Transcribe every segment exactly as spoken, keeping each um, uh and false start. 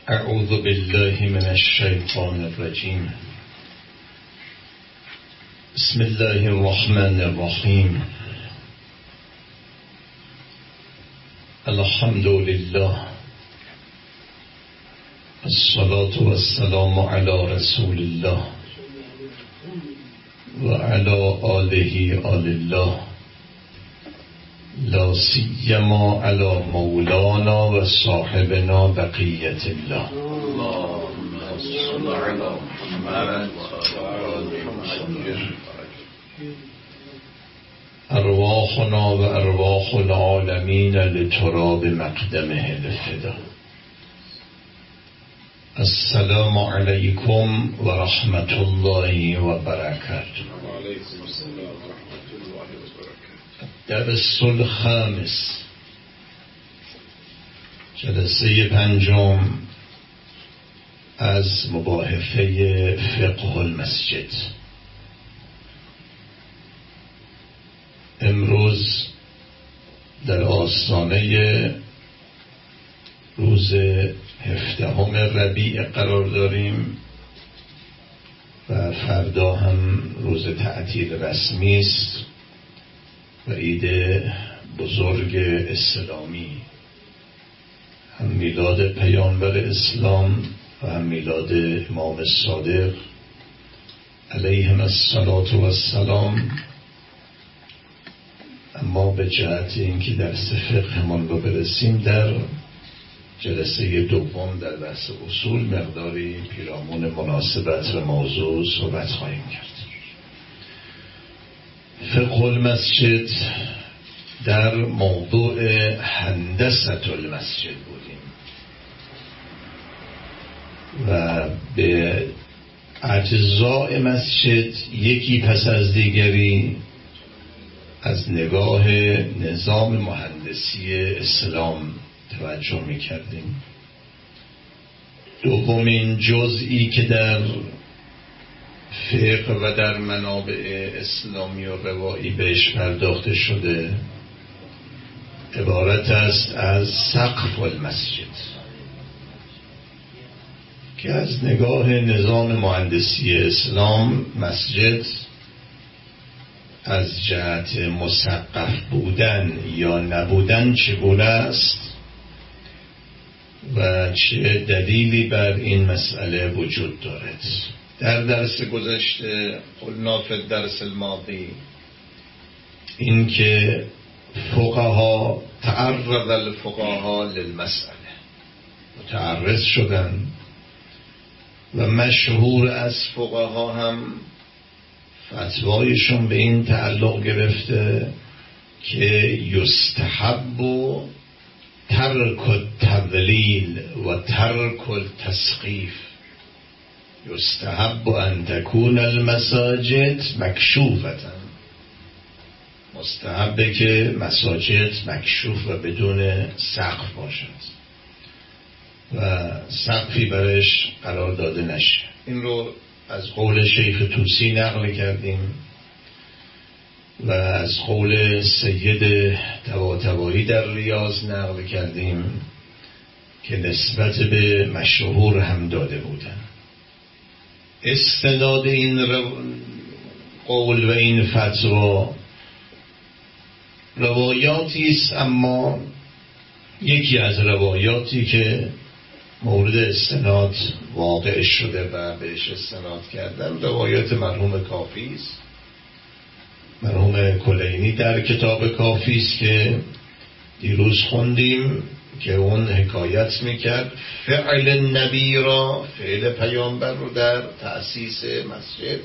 اعوذ بالله من الشیطان الرجیم. بسم الله الرحمن الرحیم. الحمد لله الصلاة والسلام علی رسول الله و علی آله آل الله، لا سیما علی مولانا و صاحبنا بقیت الله. اللهم صل علی محمد و آل محمد. ارواحنا و ارواح العالمین لتراب مقدمه الفدا. السلام علیکم و رحمت الله و برکاته. و علیکم السلام و رحمت الله و برکاته. درس الخامس، جلسه پنجم از مباحثه فقه المسجد. امروز در آستانه روز هفدهم ربیع قرار داریم و فردا هم روز تعطیل رسمی است و عید بزرگ اسلامی، هم میلاد پیامبر اسلام و هم میلاد امام صادق علیهم الصلاة و السلام. اما به جهت اینکه درس فقهمان رو برسیم، در جلسه دوم در بحث اصول مقداری پیرامون مناسبت و موضوع صحبت خواهیم کرد. فقه المسجد در موضوع هندسة المسجد بودیم و به اجزاء مسجد یکی پس از دیگری از نگاه نظام مهندسی اسلام توجه می کردیم. دومین جزئی که در فقه و در منابع اسلامی و روایی بهش پرداخته شده عبارت است از سقف المسجد، که از نگاه نظام مهندسی اسلام مسجد از جهت مسقف بودن یا نبودن چگونه است و چه دلیلی بر این مسئله وجود دارد. در درس گذشته قلنا فی الدرس الماضی این که فقها تعرض الفقها للمسئله، متعرض شدن و مشهور از فقها هم فتوایشون به این تعلق گرفته که یستحب و ترک التضلیل و ترک التسقیف. یستحب ان تکون المساجد مکشوفة، مستحبه که مساجد مکشوف و بدون سقف باشد و سقفی برش قرار داده نشه. این رو از قول شیخ طوسی نقل کردیم و از قول سید طباطبایی در ریاض نقل کردیم که نسبت به مشهور هم داده بودن. استناد این قول و این فتوا روایاتی است، اما یکی از روایاتی که مورد استناد واقع شده و بهش استناد کردن روایات مرحوم کافی است، مرحوم کلینی در کتاب کافی است که دیروز خوندیم که اون حکایت میکرد فعل نبی را، فعل پیامبر رو در تأسیس مسجد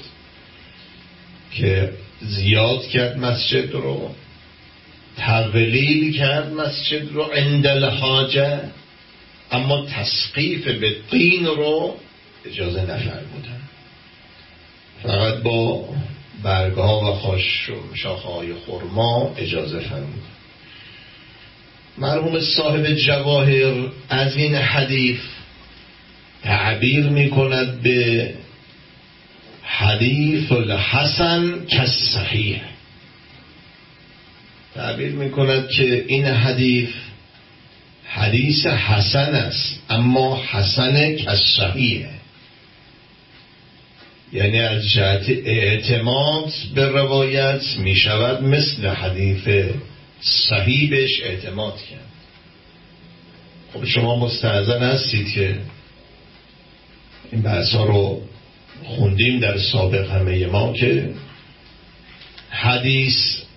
که زیاد کرد مسجد رو، تقلیل کرد مسجد رو عند الحاجه، اما تسقیف به طین رو اجازه نفرمودن، فقط با برگها و شاخه‌های خرما اجازه فرمودن. مرحوم صاحب جواهر از این حدیث تعبیر می کند به حدیث الحسن کالصحیح، تعبیر می کند که این حدیث حدیث حسن است، اما حسن کالصحیح، یعنی از جهت اعتماد به روایت می شود مثل حدیث صحیح بهش اعتماد کرد. خب شما مستحضر هستید که این بحث ها رو خوندیم در سابق همه ما که حدیث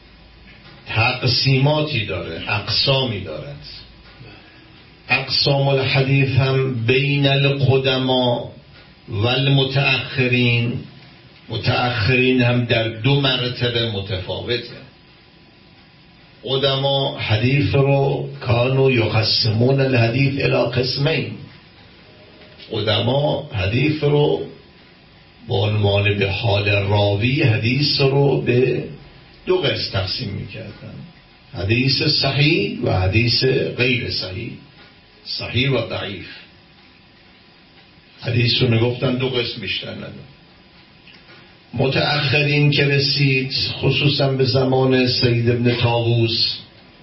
تقسیماتی داره، اقسامی دارد. اقسام الحدیث هم بین القدما و المتأخرین، متأخرین هم در دو مرتبه متفاوته. قدما حدیث رو کانو یقسمون الحدیث الی قسمین، قدما حدیث رو با عنوان به حال راوی حدیث رو به دو قسم تقسیم میکردن، حدیث صحیح و حدیث غیر صحیح، صحیح و ضعیف. حدیث رو میگفتن دو قسم بیشتر نداره. متأخرین که رسید خصوصا به زمان سید ابن طاووس،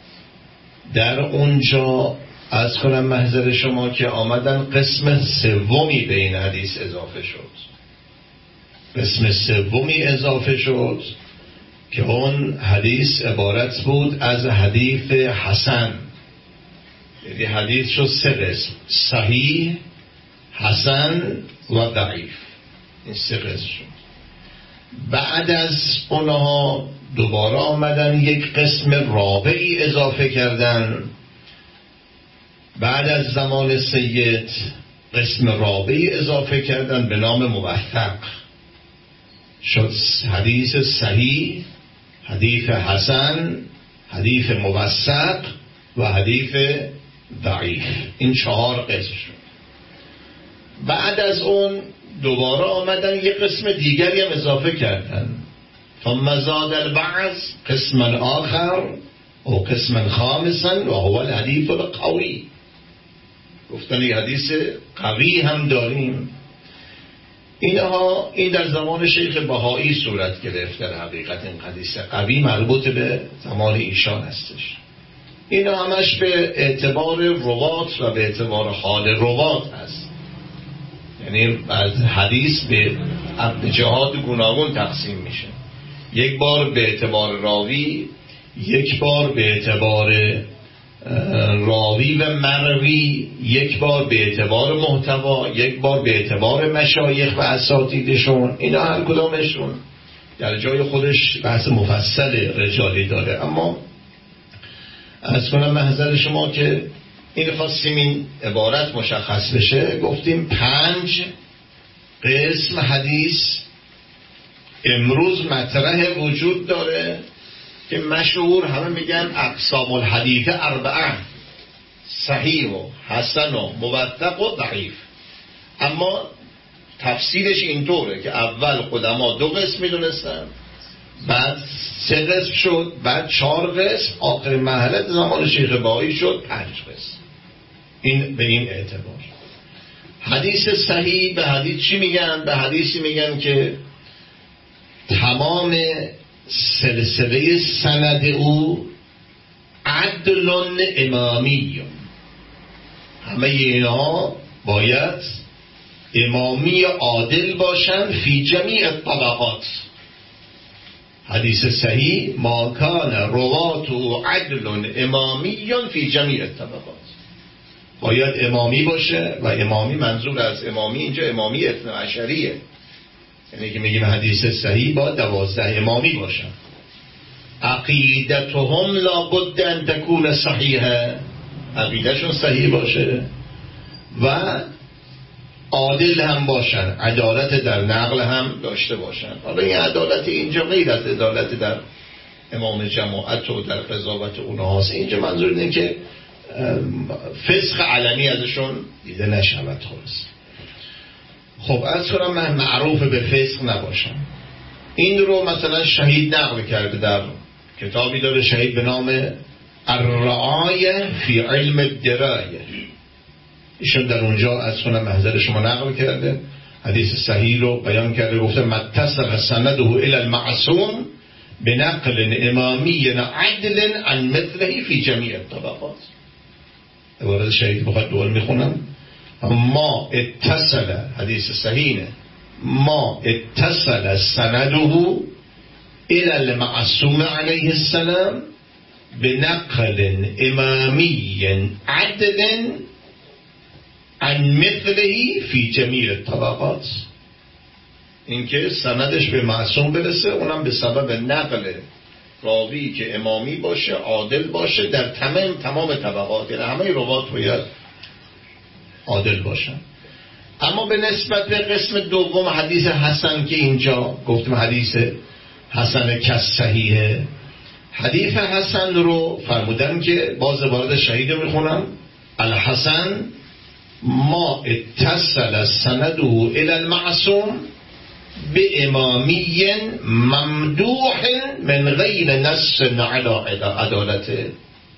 در اونجا از کنم محضر شما که آمدن قسم سومی به این حدیث اضافه شد، قسم سومی اضافه شد که اون حدیث عبارت بود از حدیث حسن، یعنی حدیث شد سه قسم، صحیح، حسن و ضعیف. این سه قسم شد. بعد از اونها دوباره آمدن یک قسم رابعی اضافه کردن. بعد از زمان سید قسم رابعی اضافه کردن به نام موثق، شد حدیث صحیح، حدیث حسن، حدیث موثق و حدیث ضعیف. این چهار قسم شد. بعد از اون دوباره آمدن یک قسم دیگری هم اضافه کردن، ثم زاد البعض قسما آخر و قسما خامسا و هو الحدیث القوی. گفتن یک حدیث قوی هم داریم. اینها این در زمان شیخ بهایی صورت گرفت. در حقیقت این حدیث قوی مربوط به زمان ایشان هستش. اینا همش به اعتبار روات و به اعتبار حال روات هست، یعنی از حدیث به جهات گوناگون تقسیم میشه. یک بار به اعتبار راوی، یک بار به اعتبار راوی و مروی، یک بار به اعتبار محتوا، یک بار به اعتبار مشایخ و اساتیدشون. اینا هر کدامشون در جای خودش بحث مفصل رجالی داره. اما از کنم محضر شما که این خواستیم این عبارت مشخص بشه، گفتیم پنج قسم حدیث امروز مطرح وجود داره که مشهور همه میگن اقسام الحدیث اربعه، صحیح و حسن و موثق و ضعیف. اما تفسیرش اینطوره که اول قدما دو قسم میدونستن، بعد سه قسم شد، بعد چهار قسم، آخرین مرحله زمان شیخ بهایی شد پنج قسم. این به این اعتبار. حدیث صحیح به حدیث چی میگن؟ به حدیثی میگن که تمام سلسله سند او عدل امامی، همه اینها باید امامی عادل باشند فی جمیع طبقات. حدیث صحیح ما کان روات عدل امامی فی جمیع طبقات، باید امامی باشه. و امامی منظور از امامی اینجا امامی اثنا عشریه، یعنی که میگیم حدیث صحیح با دوازده امامی باشن. عقیدتهم لابد ان تکون صحیحه، عقیدشون صحیح باشه و عادل هم باشن، عدالت در نقل هم داشته باشن. حالا این عدالت اینجا غیر از عدالت در امام جماعت و در قضاوت اونها هست. اینجا منظور اینه که فسق علنی ازشون دیده نشود. خلاص خب از کنم من معروف به فسق نباشم. این رو مثلا شهید نقل کرده، در کتابی داره شهید به نام الرعایه فی علم الدرایه، ایشون در اونجا از کنم محضر شما نقل کرده، حدیث صحیح رو بیان کرده، گفته متصل سنده الی المعصوم بنقل امامی عدل عن مثله فی جمیع الطبقات. عبارت شهید بخواد دوباره میخونم. ما اتصل، حدیث صحیحه، ما اتصل سنده الى المعصوم علیه السلام بنقل امامی عدل عن مثله فی جمیع الطبقات. اینکه سندش به معصوم برسه، اونم به سبب نقل راوی که امامی باشه، عادل باشه در تمام تمام طبقات، یعنی همه روات باید عادل باشن. اما به نسبت به قسم دوم حدیث حسن که اینجا گفتم حدیث حسن کس صحیحه، حدیث حسن رو فرمودن که باز وارد شهید رو میخونم. الحسن ما اتصل سنده الى المعصوم به امامی ممدوح من غیر نص علی عدالته.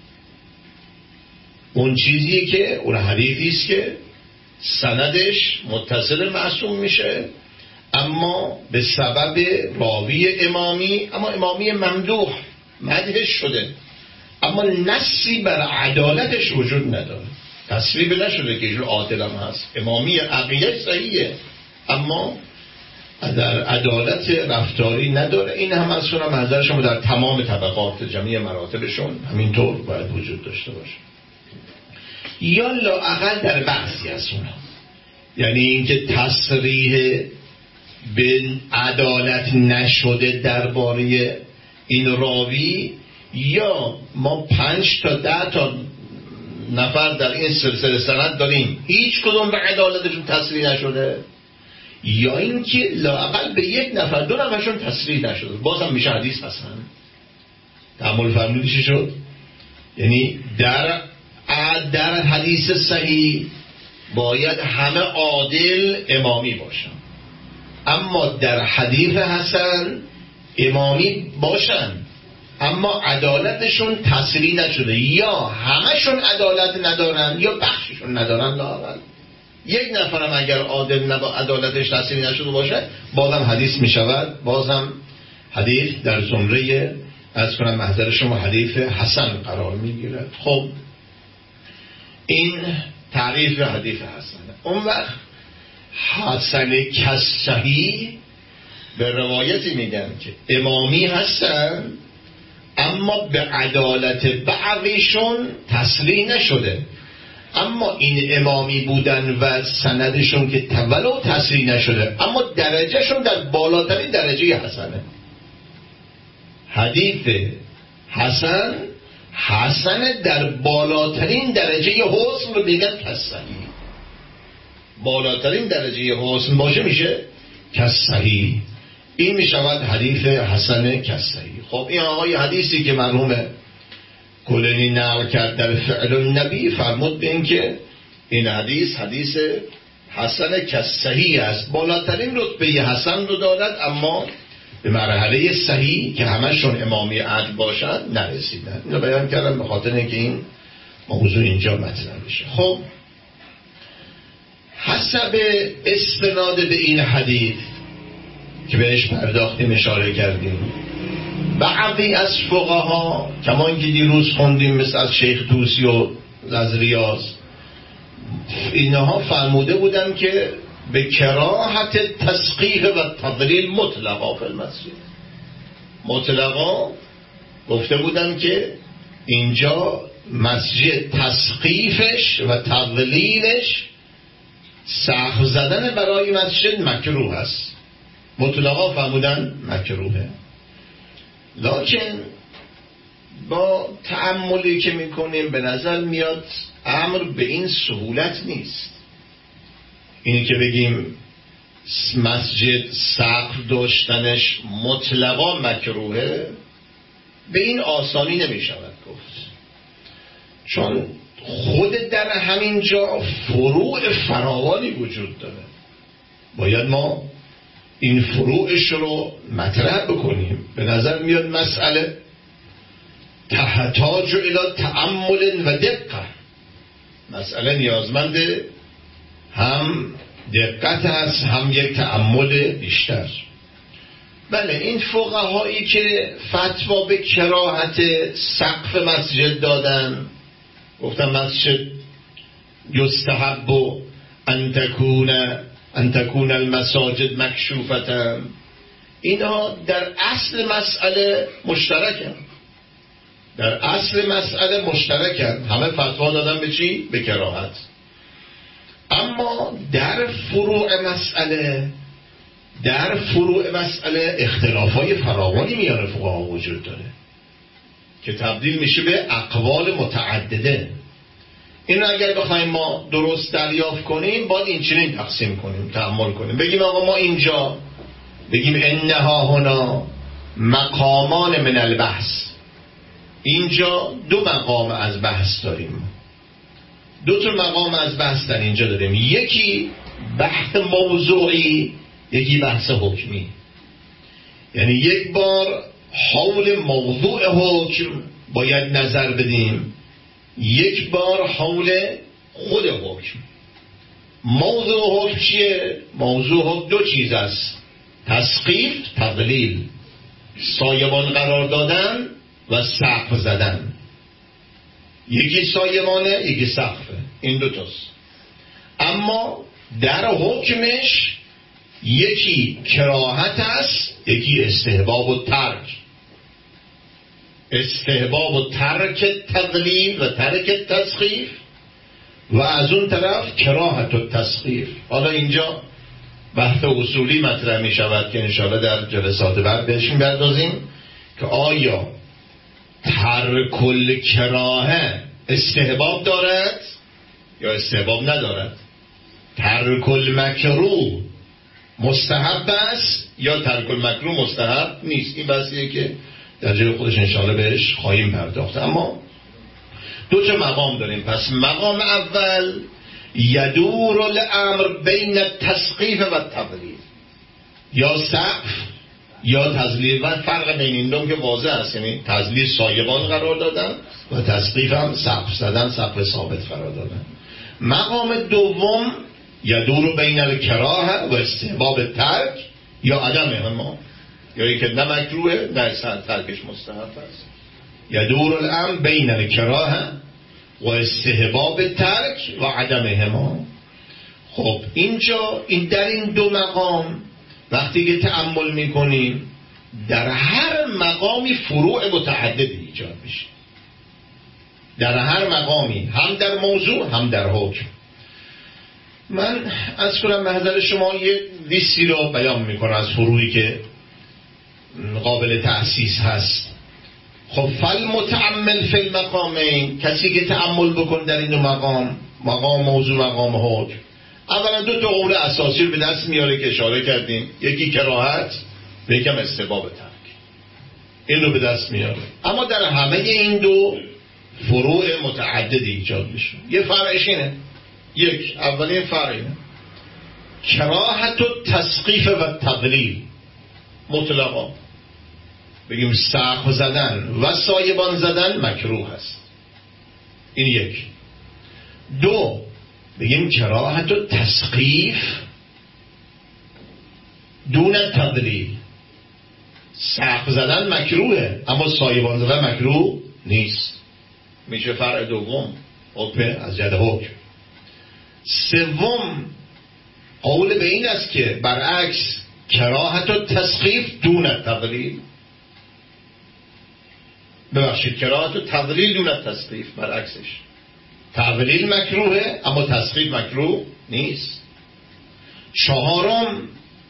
اون چیزی که اون حدیثی است که سندش متصل معصوم میشه، اما به سبب راوی امامی، اما امامی ممدوح مدحش شده، اما نصی بر عدالتش وجود نداره، تصریح نشده که ایشون عادل هم هست، امامی عقیده‌اش صحیحه اما در عدالت رفتاری نداره. این هم از شما منظر شما در تمام طبقات جمعی مراتبشون همینطور باید وجود داشته باشه، یا لااقل در بعضی از اونها. یعنی اینکه تصریح به عدالت نشده درباره این راوی، یا ما پنج تا ده تا نفر در این سلسله سند داریم هیچ کدوم به عدالتشون تصریح نشده، یا اینکه لااقل به یک نفر دو نفرشون تصریح نشده، بازم میشه حدیث حسن. تعامل فرمودی چی شد؟ یعنی در در حدیث صحیح باید همه عادل امامی باشن، اما در حدیث حسن امامی باشن اما عدالتشون تصریح نشده، یا همشون عدالت ندارن یا بخششون ندارن. لااقل یک نفرم اگر عادل نبا عدالتش تصریح نشده باشه بازم حدیث میشود، بازم حدیث در زمره از کنم محضر شما حدیث حسن قرار میگیره. خب این تعریف حدیث حسنه. اون وقت حسن کس صحیح به روایتی میگن که امامی هستن اما به عدالت بعضیشون تصریح نشده، اما این امامی بودن و سندشون که ولو تصریح نشده اما درجهشون در بالاترین درجه حسنه. حدیث حسن حسن در بالاترین درجه حسن رو میگن کس صحیح. بالاترین درجه حسن باشه میشه کس صحیح. این میشود حدیث حسن کس صحیح. خب این آقای حدیثی که مرحوم کلینی نقل کرد در فعل النبی فرمود به این که این حدیث حدیث حسن کس صحیح است، بالاترین رتبه حسن رو دارد اما به مرحله صحیح که همشون امامی عدل باشد نرسیدن. اینو بیان کردم به خاطر اینکه این موضوع اینجا مطرح بشه. خب حسب استناد به این حدیث که بهش پرداختیم اشاره کردیم، بعضی از فقها کما اینکه دیروز خوندیم مثل از شیخ طوسی و از ریاض، اینها فرموده بودن که به کراهت تسقیح و تضلیل مطلقا فی المسجد. مطلقا گفته بودن که اینجا مسجد تسقیفش و تضلیلش سقف زدن برای مسجد مکروه است. مطلقا فرمودن مکروهه. لکن با تأملی که میکنیم به نظر میاد امر به این سهولت نیست. اینی که بگیم مسجد سقف داشتنش مطلقا مکروهه به این آسانی نمیشود گفت، چون خود در همین جا فروع فراوانی وجود داره. باید ما این فروعش رو مطرح بکنیم. به نظر میاد مسئله تحتاج الی تأمل و دقت، مسئله نیازمند هم دقت هست هم یک تأمل بیشتر. بله این فقهایی که فتوا به کراهت سقف مسجد دادن، گفتن مسجد یستحب ان تکون ان تکون المساجد مکشوفة. اینها در اصل مسئله مشترکن، در اصل مسئله مشترکن، همه فتوا دادن به چی؟ به کراهت. اما در فروع مسئله در فروع مسئله اختلافای فراوانی میان فقها وجود داره که تبدیل میشه به اقوال متعدده. این اگر بخوایم ما درست دریافت کنیم باید این چنین تقسیم کنیم، تأمل کنیم، بگیم آقا ما اینجا بگیم انها هنا مقامان من البحث، اینجا دو مقام از بحث داریم، دو تا مقام از بحث در اینجا داریم، یکی بحث موضوعی، یکی بحث حکمی. یعنی یک بار حول موضوع حکم باید نظر بدیم، یک بار حول خود حکم. موضوع حکم چیه؟ موضوع حکم دو چیز است: تسقیف، تضلیل، سایبان قرار دادن و سقف زدن. یکی سایبانه، یکی سقفه، این دو تاست. اما در حکمش یکی کراهت است، یکی استحباب و ترک. استحباب و ترک تضلیل و ترک تسقیف، و از اون طرف کراهت و تسقیف. حالا اینجا بحث اصولی مطرح می شود که انشاءالله در جلسات بعد بهش می‌پردازیم که آیا ترک الکراهه استحباب دارد یا استحباب ندارد، ترک المکروه مستحب است یا ترک المکروه مستحب نیست. این بحثیه که در جای خودش انشاءالله بهش خواهیم پرداخت. اما دو تا مقام داریم. پس مقام اول یدور الامر بین التسقیف و التضلیل، یا سقف یا تضلیل، و فرق بین این دو که واضح است، یعنی تضلیل سایبان قرار دادن و تسقیف هم سقف زدن، سقف ثابت قرار دادن. مقام دوم یدور بین الکراهه و استحباب ترک یا عدم هما، یا که نه مکروه نه ترکش مستحب است. یدور الامر بین الکراهه و استحباب ترک و عدم هما. خب اینجا این در این دو مقام وقتی که تأمل میکنیم در هر مقامی فروع متعددی ایجاد میشه، در هر مقامی، هم در موضوع هم در حکم. من از کنم به حضرت شما یه لیستی رو بیان میکنم از فروعی که قابل تأسیس هست. خب فل متأمل فی المقامین، کسی که تأمل بکن در این دو مقام، مقام موضوع مقام حکم، اولا دو تا قول اساسی رو به دست میاره که اشاره کردیم، یکی کراهت و یکم استحباب ترک، این رو به دست میاره. اما در همه این دو فروع متعددی ایجاد میشه. یه فرعش اینه، یک اولین فرع اینه کراهت و تسقیف و تضلیل مطلقا، بگیم سقف زدن و سایبان زدن مکروه است، این یک. دو بگیم کراهت و تسقیف دون تضلیل، سقف زدن مکروهه اما سایبان زدن مکروه نیست، میشه فرع دوم حکم از جد حکم. سوم قول به این است که برعکس کراهت و تسقیف دون تضلیل، ببخشید کراهت و تضلیل دون تسقیف، برعکسش تضلیل مکروهه اما تسقیف مکروه نیست. چهارم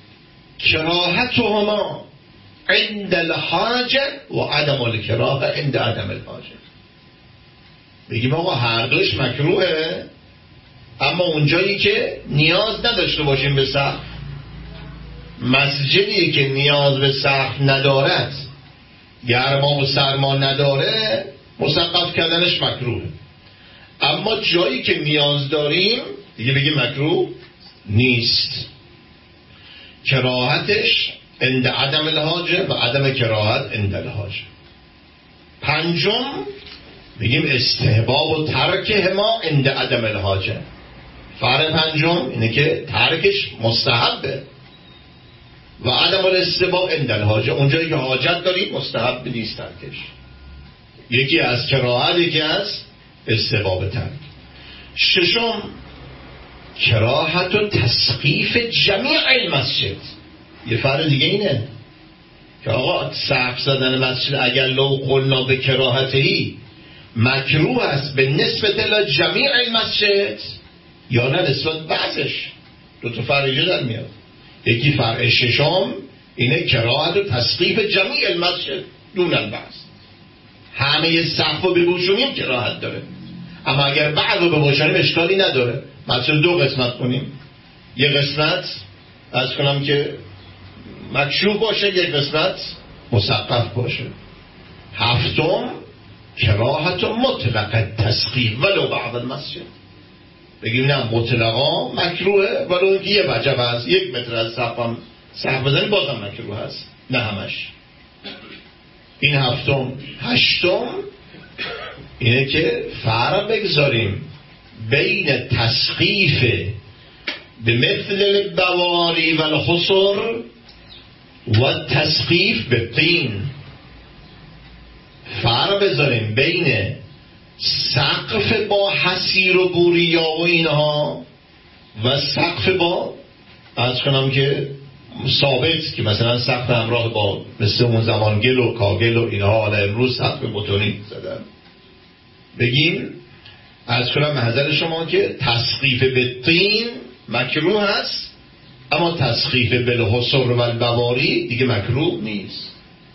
کراهتهما عند الحاجه و عدم الکراهه عند عدم الحاجه، بگیم آقا هر دوش مکروهه اما اونجایی که نیاز نداشته باشیم به سقف، مسجدی که نیاز به سقف ندارد، گرما و سرما نداره، مسقف کردنش مکروهه. اما جایی که نیاز داریم دیگه بگیم مکروه نیست. کراهتش عند عدم الحاجه و عدم کراهت عند الحاجه. پنجم بگیم استحباب و ترکهما عند عدم الحاجه. فرق پنجم اینه که ترکش مستحبه و عدم الاستحباب عند الحاجه، اونجایی که حاجت داریم مستحب نیست ترکش. یکی از کراهت، یکی از استحباب ترک. ششم کراهت و تسقیف جمیع المسجد. یه فرق دیگه اینه که آقا سقف زدن مسجد اگر لو قلنا به کراهتهی مکروه است به نسبت الی جمیع المسجد یا نه نسبت بعضش. دو تا فرق جدا میاد. یکی فرق ششم اینه کراهت و تسقیف جمیع المسجد دون البعض. همه سقف رو بپوشونیم کراهت داره، اما اگر بعض رو بپوشونیم اشکالی نداره. مسجد دو قسمت کنیم، یه قسمت از کنم که مکشوف باشه، یک قسمت مسقف باشه. هفتم کراهت و مطلق تسقیف ولو بعض المسجد. بگیم نه مطلقا مکروهه ولو اینکه یه وجب هست، یک متر از سقف هم سقف بزنی بازم مکروه هست، نه همش. این هفتم. هشتم اینه که فرق بگذاریم بین تسقیف به مثل البواری و الخصر و تسقیف به طین. فرق بذاریم بین سقف با حسیر و بوریا و اینها و سقف با از کنم که ثابت، که مثلا سقف همراه با مثل اون زمان گل و کاگل و اینها، حالا امروز سقف بتونی زدن. بگیم از کنم محضر شما که تسقیف به طین مکروه هست، اما تسقیف بالحصر و البواری دیگه مکروه نیست.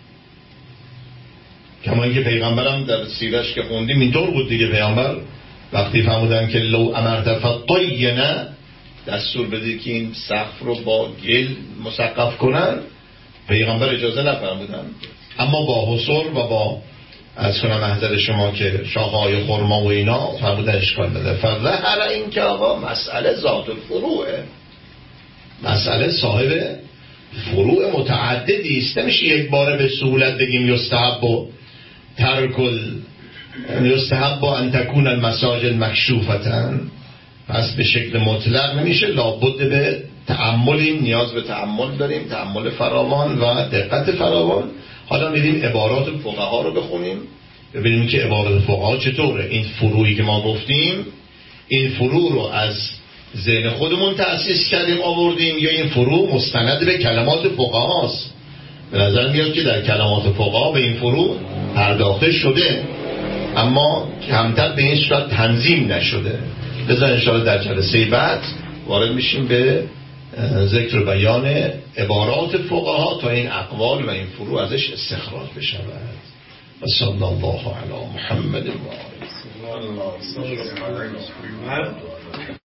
کما اینکه پیغمبرم در سیرش که خوندیم اینطور بود دیگه. پیغمبر وقتی فرمودن که لو امرت فطینه، دستور بده که این سقف رو با گل مسقف کنن، پیغمبر اجازه نفرمودن، اما با حصر و با از کنم محضر شما که شاخه‌های خرما و اینا فرمودن اشکال نداره. فظهر این که آقا مسئله ذات الفروعه، مسئله صاحب فروع متعددی است. نمیشه یک باره به سهولت بگیم یستحب و ترکل یستحب و ان تکون المساجد مکشوفتن، پس به شکل مطلق نمیشه، لابد به تأملیم، نیاز به تأمل داریم، تأمل فراوان و دقت فراوان. حالا میریم عبارات فقها رو بخونیم ببینیم که عبارات فقها چطوره. این فروعی که ما گفتیم، این فروع رو از ذهن خودمون تأسیس کردیم آوردیم، یا این فروع مستند به کلمات فقهاست؟ به نظر میاد که در کلمات فقها به این فروع پرداخته شده، اما کمتر به این صورت تنظیم نشده. لذا انشاءالله در جلسه بعد وارد میشیم به ذکر و بیان عبارات فقها تا این اقوال و این فروع ازش استخراج بشود. و صلی الله علی محمد و آله.